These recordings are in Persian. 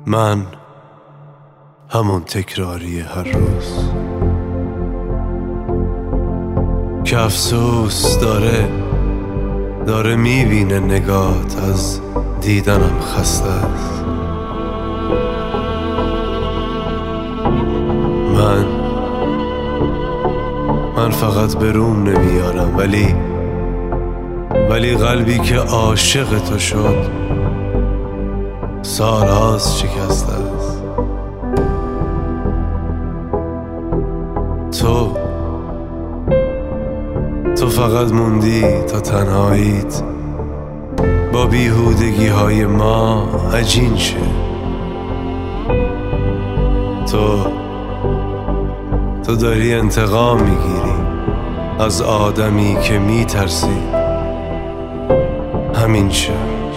من همون تکراری هر روز که افسوس داره میبینه نگات از دیدنم خسته است. من فقط به روم نمیارم، ولی قلبی که عاشق تو شد سالهاست شکسته است. تو فقط موندی تا تنهاییت با بیهودگی های ما عجین شه. تو داری انتقام میگیری از آدمی که میترسی. همین شه.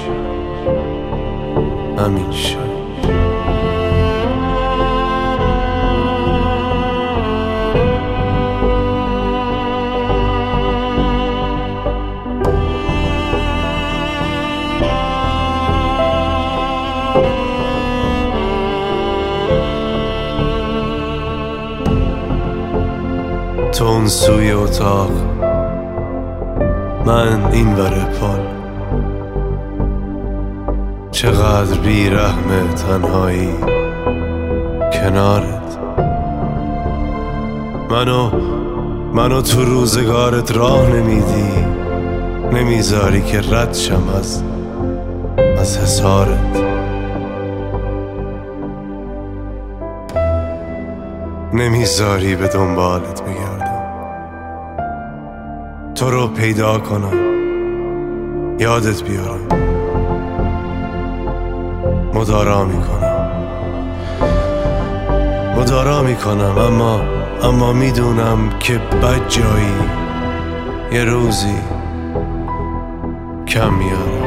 تو اون سوی اتاق، من این ور پل. چقدر بیرحمه تنهایی کنارت. منو تو روزگارت راه نمیذاری که رد شم از حصارت. نمیذاری به دنبالت بگردم، تو رو پیدا کنم، یادت بیارم. مدارا میکنم اما میدونم که بد جایی یه روزی کم میارم.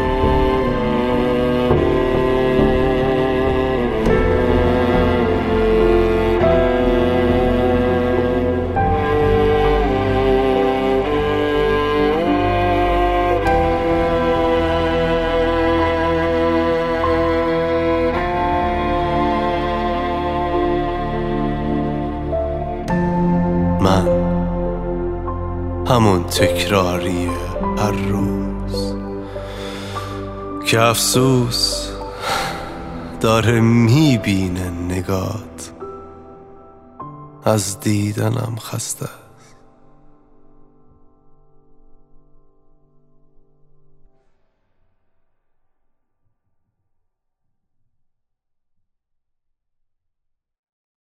من همون تکراری هر روز که افسوس داره میبینه نگات از دیدنم خسته.